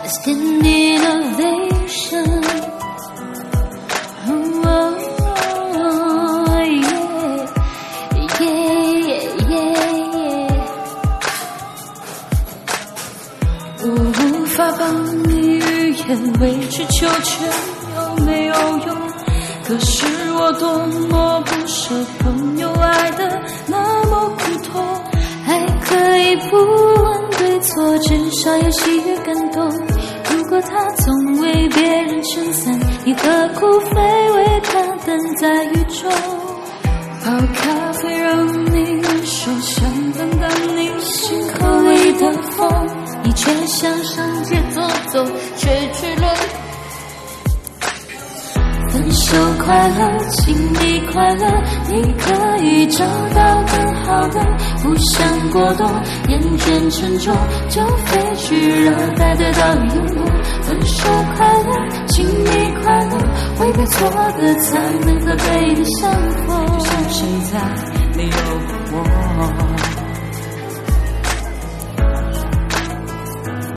standing ovation. Oh, yeah, yeah, yeah. 我无法帮你预言，委曲求全有没有用？可是我多么不舍，朋友爱的那么苦痛，还可以不问对错，至少有喜悦感动。如果他总为别人撑伞，你何苦非为他等在雨中？泡咖啡让你难受，想淡淡你心口里的风，你却想上街走走，却去了。分手快乐，请你快乐，你可以找到更好的，不想过冬，厌倦沉重，就飞去热带得到永恒。分手快乐，请你快乐，挥别错的才能和对的相逢。就像现在